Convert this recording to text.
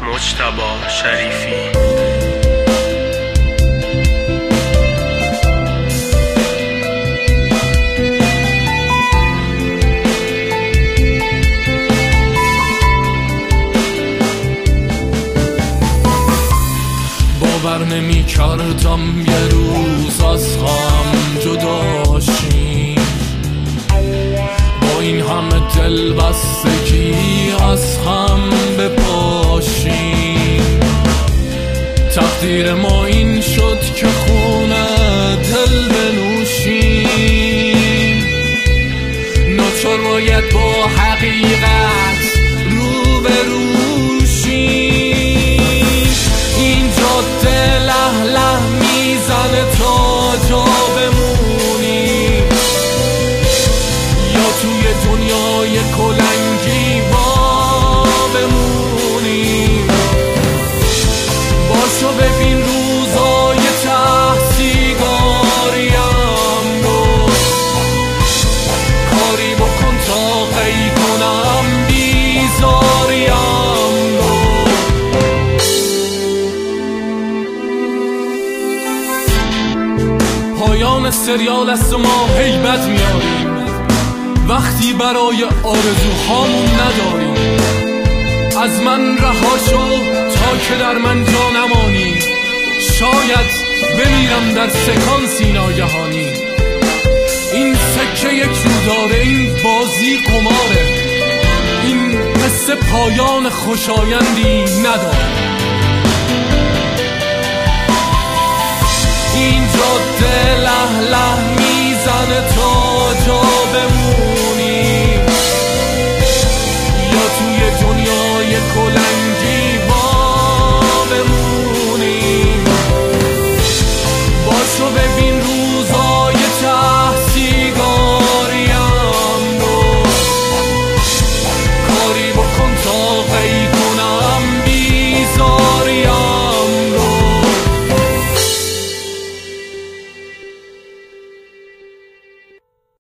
مجتبی شریفی. باور نمی کردم یه روز از هم جدا شیم، با این همه دل بستگی از هم بپاشیم. تقدیر ما این شد که خونه دل بنوشیم، ناچار باید با حقیقت رو بروشیم. این جاده له له میزنه تا جا بمونیم، یا توی دنیای کلنگی با بمونیم. باشو ببین روزای ته سیگاریم رو، کاری بکن تا قی کنم بیزاریم رو. پایان سریال است و ما هیبت میاریم وقتی برای آرزوهامون نداریم. از من رها شو تا که در من جا نمانی، شاید بمیرم در سکانسی ناگهانی. این سکه یک رو داره، این بازی قماره، این قصه پایان خوشایندی نداره. این جاده له له میزنه تا جا